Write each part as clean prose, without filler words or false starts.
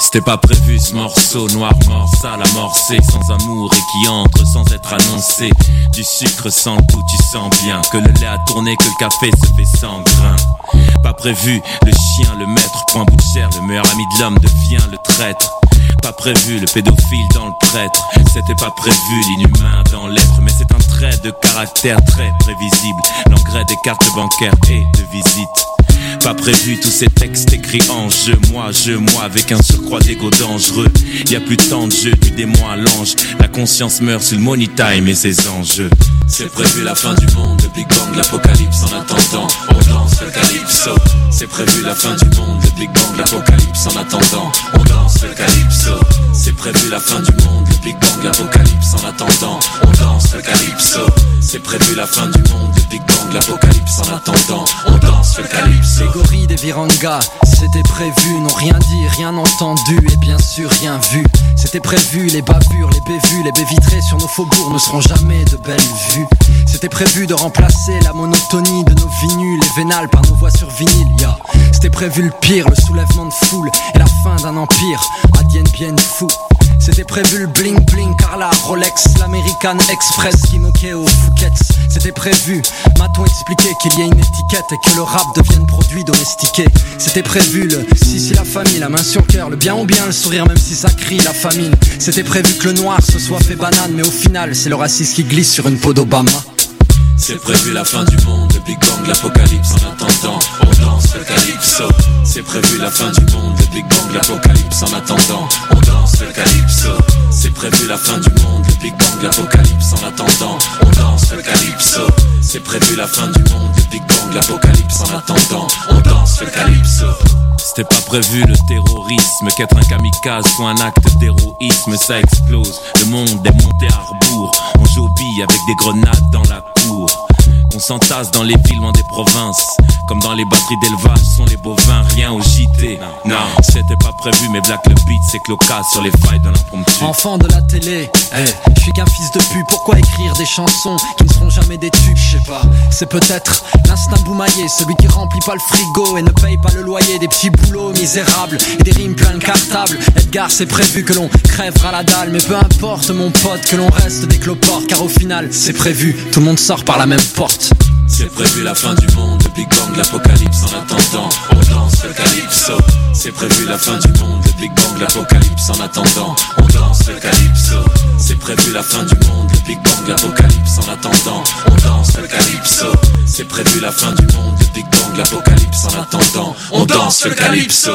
C'était pas prévu ce morceau, noir mort, sale amorcé, sans amour et qui entre sans être annoncé. Du sucre sans le goût, tu sens bien que le lait a tourné, que le café se fait sans grain. Pas prévu, le chien, le maître, point bout de chair, le meilleur ami de l'homme devient le traître. Pas prévu, le pédophile dans le prêtre. C'était pas prévu, l'inhumain dans l'être. Mais c'est un trait de caractère très prévisible. L'engrais des cartes bancaires et de visite. Pas prévu, tous ces textes écrits en jeu. Moi, avec un surcroît d'ego dangereux. Y a plus tant de jeu, du démon à l'ange. La conscience meurt sur le money time et ses enjeux. C'est prévu la fin du monde, le Big Bang, l'apocalypse. En attendant, on danse le calypso. C'est prévu la fin du monde, le Big Bang, l'apocalypse. En attendant, on danse le calypso. C'est prévu la fin du monde, le Big Bang, l'apocalypse. En attendant, on danse le calypso. C'est prévu la fin du monde, le Big Bang, l'apocalypse. En attendant, on danse le calypso. Les gorilles des Viranga, c'était prévu, n'ont rien dit, rien entendu et bien sûr rien vu. C'était prévu, les bavures, les bévues, les baies vitrées sur nos faubourgs ne seront jamais de belles vues. C'était prévu de remplacer la monotonie de nos vinyles, les vénales par nos voix sur vinyle, yeah. C'était prévu le pire, le soulèvement de foule et la fin d'un empire, Adien bien fou. C'était prévu le bling bling, Carla, Rolex, l'American Express qui moquait aux Fouquettes. C'était prévu, m'a-t-on expliqué qu'il y a une étiquette et que le rap devienne produit domestiqué. C'était prévu le si la famille, la main sur le cœur, le bien ou bien, le sourire même si ça crie la famine. C'était prévu que le noir se soit fait banane, mais au final c'est le racisme qui glisse sur une peau d'Obama. C'est prévu la fin du monde, le Big Bang, l'apocalypse. En attendant, on danse le calypso. C'est prévu la fin du monde, le Big Bang, l'apocalypse. En attendant, on danse le calypso. C'est prévu la fin du monde, le Big Bang, l'apocalypse. En attendant, on danse le calypso. C'est prévu la fin du monde, le Big Bang, l'apocalypse. En attendant, on danse le calypso. C'était pas prévu le terrorisme, qu'être un kamikaze soit un acte d'héroïsme, ça explose. Le monde est monté à rebours, on joue aux billes avec des grenades dans la cour. On s'entasse dans les villes loin des provinces, comme dans les batteries d'élevage sont les bovins, rien au JT. Non, c'était pas prévu, mais Black le beat c'est cloquat sur les failles de l'impromptu. Enfant de la télé, je suis qu'un fils de pute, pourquoi écrire des chansons qui ne seront jamais des tubes, je sais pas. C'est peut-être l'instinct boumaillé, celui qui remplit pas le frigo et ne paye pas le loyer, des petits boulots misérables et des rimes plein de cartables. Edgar, c'est prévu que l'on crèvera la dalle, mais peu importe mon pote que l'on reste des cloportes, car au final c'est prévu, tout le monde sort par la même porte. C'est prévu la fin du monde, le Big Bang, l'apocalypse. En attendant, on danse le calypso. C'est prévu la fin du monde, le Big Bang, l'apocalypse. En attendant, on danse le calypso. C'est prévu la fin du monde, le Big Bang, l'apocalypse. En attendant, on danse le calypso. C'est prévu la fin du monde, le Big Bang, l'apocalypse. En attendant, on danse le calypso.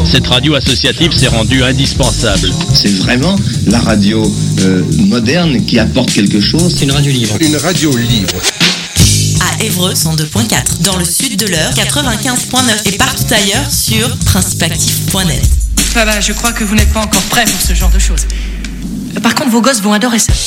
cette radio associative s'est rendue indispensable. C'est vraiment la radio moderne qui apporte quelque chose. C'est une radio libre. Une radio libre. À Évreux 102.4, dans le sud de l'Eure 95.9 et partout ailleurs sur principeactif.net. Voilà, je crois que vous n'êtes pas encore prêts pour ce genre de choses. Par contre, vos gosses vont adorer ça.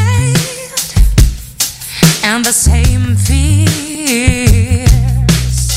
and the same fears.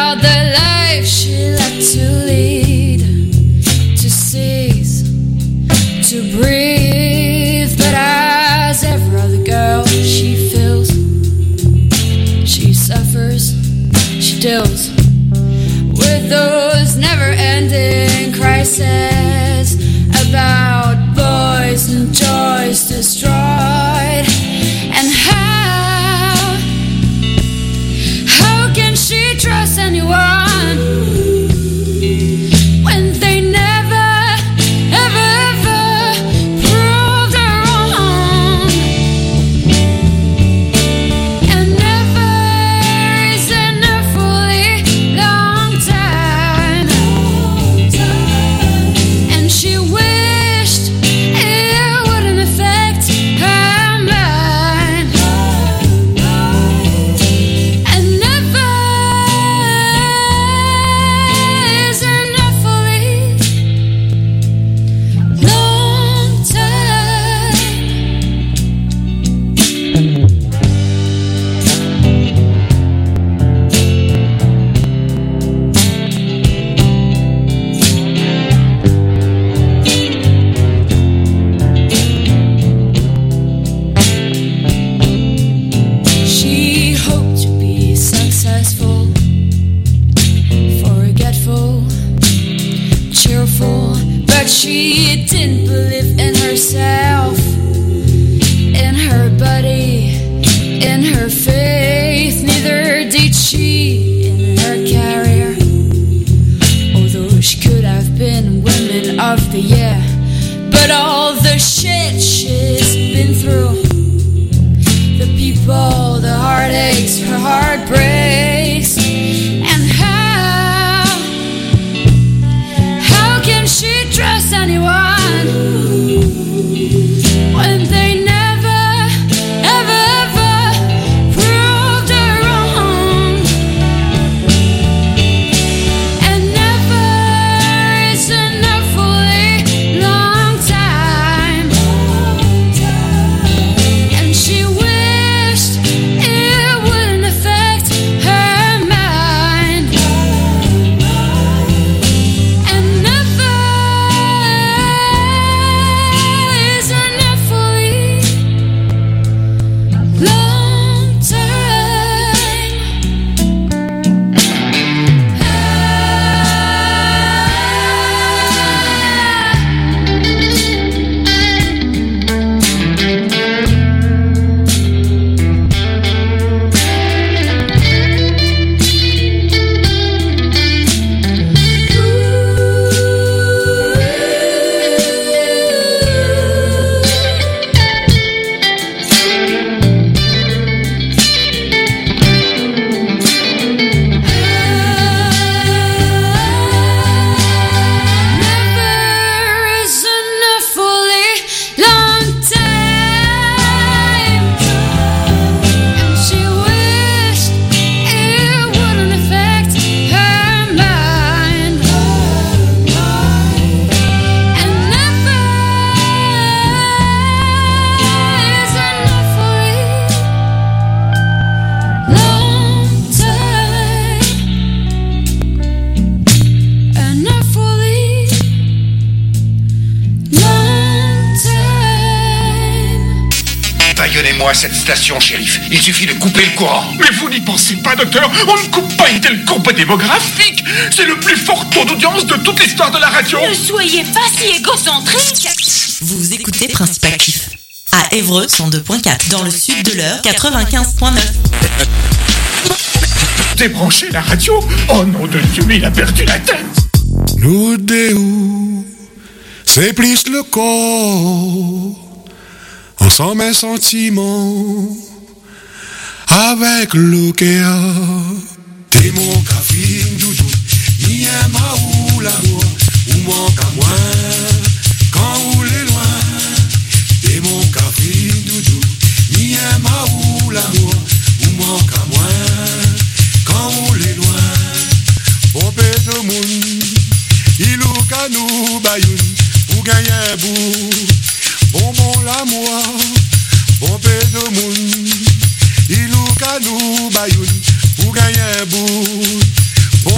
about the life she left to lead, to cease, to breathe. But as every other girl, she feels, she suffers, she deals with those never-ending crises about boys and joys destroyed. And how can she trust anyone when they never, ever, ever proved her wrong? And never is in a fully long time. And she wished it wouldn't affect her mind. And never is in a fully long time. She hoped to be successful, forgetful, cheerful, but she didn't believe in herself, in her body, in her faith. Neither did she in her career, although she could have been Women of the Year. But all the shit she's been through, the people, the heartaches, her heart breaks. And how can she trust anyone when they never, ever, ever proved her wrong? And never is in a fully long time. And she wished it wouldn't affect her mind. And never is in a fully long time. Never is in a fully long time. And she wished it wouldn't affect her mind. And never is in a fully long time. And a fully long time. Baillonnez-moi cette station, shérif. Il suffit de couper le courant. Mais vous n'y pensez pas, docteur? On ne coupe pas une telle courbe démographique. C'est le plus fort taux d'audience de toute l'histoire de la radio. Ne soyez pas si égocentrique. Vous écoutez Principe Actif à Évreux 102.4, dans le sud de l'Eure 95.9. Débranchez la radio. Oh nom de Dieu, mais il a perdu la tête. Nous déou, c'est plus le corps. On s'en met sentiment avec l'océan. T'es mon café doudou, ni un maou l'amour, ou manque à moi quand on est loin. T'es mon café doudou, ni un maou l'amour, ou manque à moi quand on est loin. Pompé de moun, il ou canou bayoun, ou gagne un bout. Bonbon l'amour, pompé de moun, il ou canou bayoun, ou gagne un bout.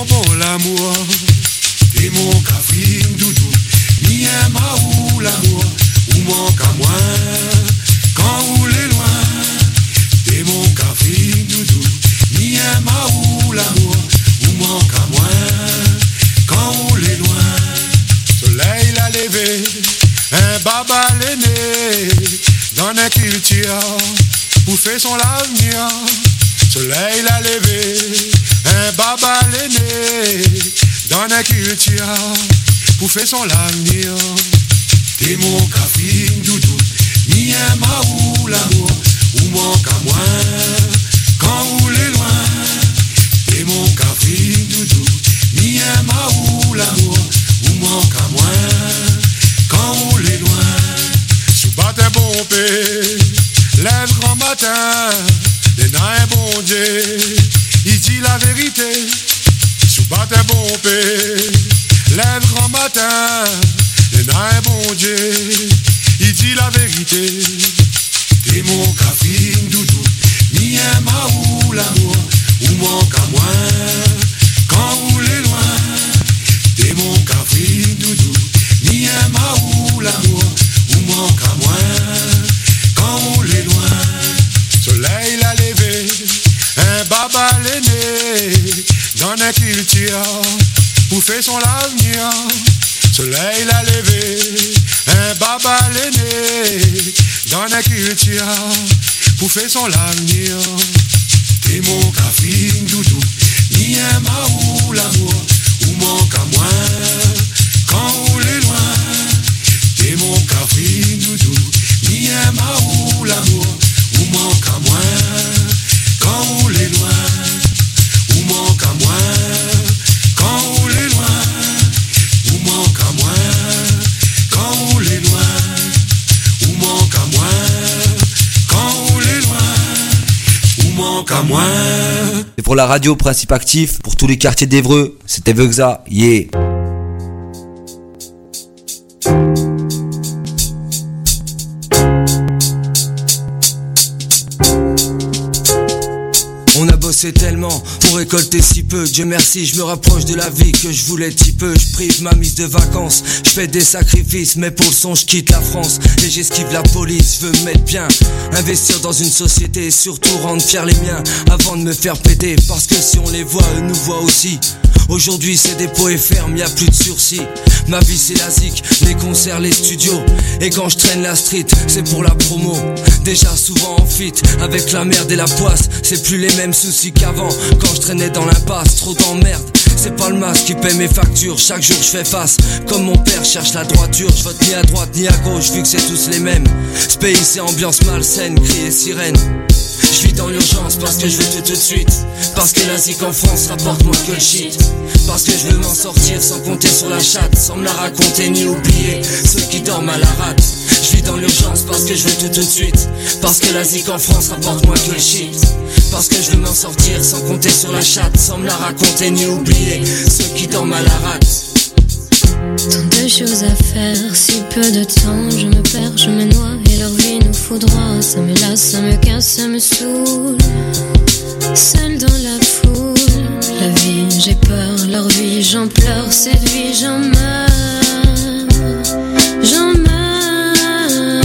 dans un culture, pour faire son l'avenir. Soleil l'a levé, un baba l'aîné, dans un culture, pour faire son l'avenir. T'es mon café doudou, ni un maou l'amour, ou manque à moi, quand vous l'êtes loin. T'es mon café doudou, ni un maou l'amour, ou manque à moi, quand vous l'êtes loin. Sous bâton bombé, lève grand matin, les nains bon Dieu, il dit la vérité. Sous bâton bombé, lève grand matin, les nains bon Dieu, il dit la vérité. T'es mon café doudou, ni un maou l'amour, ou manque à moi, quand vous l'êtes loin. T'es mon café doudou, ni un maou l'amour, ou manque à moi, quand vous l'êtes loin. Soleil l'a levé, un baba l'aîné, dans un culture, pour faire son l'avenir. Soleil l'a levé, un baba l'aîné, dans un culture, pour faire son l'avenir. T'es mon café doudou, ni un maou l'amour, ou manque à moi, quand vous l'êtes loin. T'es mon café doudou, ni un maou l'amour, ou manque à moi, quand vous l'êtes loin. Ou manque à moi, quand vous l'êtes loin. Ou manque à moi, quand vous l'êtes loin. Ou manque à moi, quand vous l'êtes loin. Ou manque à moi. C'est pour la radio Principe Actif, pour tous les quartiers d'Évreux, c'était Veuxa, yeah. On a bossé tellement pour récolter si peu. Dieu merci, je me rapproche de la vie que je voulais si peu. Je prive ma mise de vacances, je fais des sacrifices, mais pour le son je quitte la France et j'esquive la police. Je veux me mettre bien, investir dans une société et surtout rendre fiers les miens avant de me faire péter. Parce que si on les voit, eux nous voient aussi. Aujourd'hui c'est dépôt et ferme, y'a plus de sursis. Ma vie c'est la zik, les concerts, les studios. Et quand je traîne la street, c'est pour la promo. Déjà souvent en fit, avec la merde et la poisse. C'est plus les mêmes soucis qu'avant, quand je traînais dans l'impasse. Trop d'emmerde, c'est pas le masque qui paie mes factures. Chaque jour je fais face, comme mon père cherche la droiture. Je vote ni à droite ni à gauche, vu que c'est tous les mêmes. Ce pays c'est ambiance malsaine, cris et sirène. Je vis dans l'urgence parce que je veux tout de suite. Parce que la zik en France rapporte moins que le shit. Parce que je veux m'en sortir sans compter sur la chatte, sans me la raconter ni oublier ceux qui dorment à la rate. Je vis dans l'urgence parce que je veux tout de suite. Parce que la zik en France rapporte moins que le shit. Parce que je veux m'en sortir sans compter sur la chatte, sans me la raconter ni oublier ceux qui dorment à la rate. Tant de choses à faire, si peu de temps, je me perds, je me noie et leur vie nous foudroie. Ça me lasse, ça me casse, ça me saoule. Seul dans la foule, la vie, j'ai peur, leur vie, j'en pleure, cette vie, j'en meurs, j'en meurs.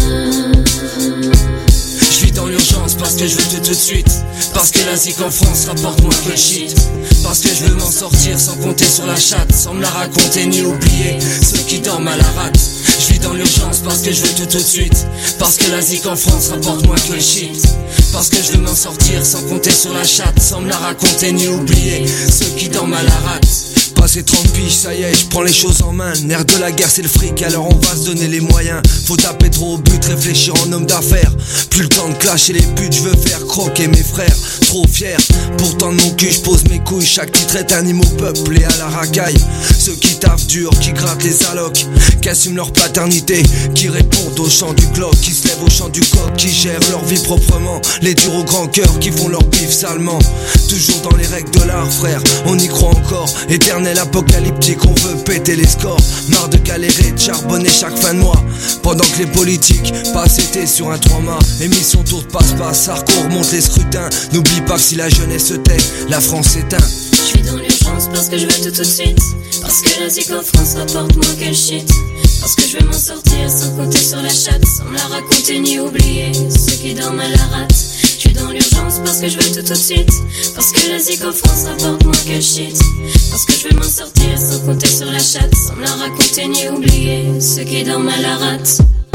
Je vis dans l'urgence parce que je veux tout de suite. Parce que la zik en France rapporte moins que le shit. Parce que je veux m'en sortir sans compter sur la chatte, sans me la raconter ni oublier ceux qui dorment à la rate. Je vis dans l'urgence parce que je veux tout de suite. Parce que la zik en France rapporte moins que le shit. Parce que je veux m'en sortir sans compter sur la chatte, sans me la raconter ni oublier ceux qui dorment à la rate. Passé 30 piges, ça y est, je prends les choses en main. Nerf de la guerre c'est le fric, alors on va se donner les moyens. Faut taper trop au but, réfléchir en homme d'affaires. Plus le temps de clasher les buts, je veux faire croquer mes frères. Trop fier, pourtant de mon cul je pose mes couilles. Chaque titre est un hymne au peuple et à la racaille. Ceux qui taffent dur, qui grattent les allocs, qui assument leur paternité, qui répondent au chant du glock, qui se lèvent au chant du coq, qui gèrent leur vie proprement. Les durs au grand cœur, qui font leur bif salement. Toujours dans les règles de l'art frère, on y croit encore. Éternel apocalyptique, on veut péter les scores. Marre de galérer, de charbonner chaque fin de mois. Pendant que les politiques passent été sur un 3-mâts. Émission tour de passe-passe, Sarko remonte les scrutins. N'oublie pas que si la jeunesse se tait, la France s'éteint. Je vis dans l'urgence parce que je veux tout de suite. Parce que la zik en France rapporte moins que le shit. Parce que je veux m'en sortir sans compter sur la chatte, sans me la raconter ni oublier ceux qui dorment à la rate. Je suis dans l'urgence parce que je veux tout de suite. Parce que la zik en France rapporte moins que le shit. Parce que je veux m'en sortir sans compter sur la chatte, sans me la raconter ni oublier ceux qui dorment à la rate.